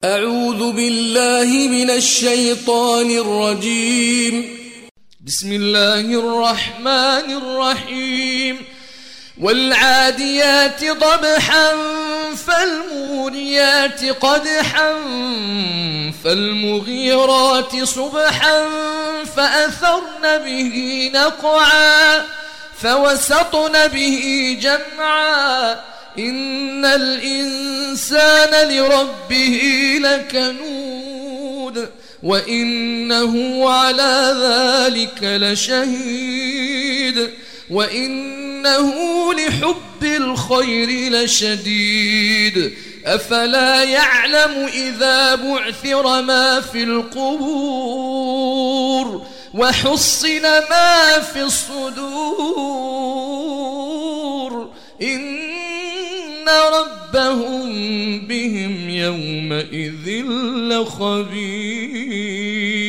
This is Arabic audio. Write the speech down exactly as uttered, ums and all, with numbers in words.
أعوذ بالله من الشيطان الرجيم. بسم الله الرحمن الرحيم. والعاديات ضبحا فالموريات قدحا فالمغيرات صبحا فأثرن به نقعا فوسطن به جمعا إن الإنسان لربه لكنود وإنه على ذلك لشهيد وإنه لحب الخير لشديد أفلا يعلم إذا بعثر ما في القبور وحصل ما في الصدور إن ربهم بهم يومئذ لخبير.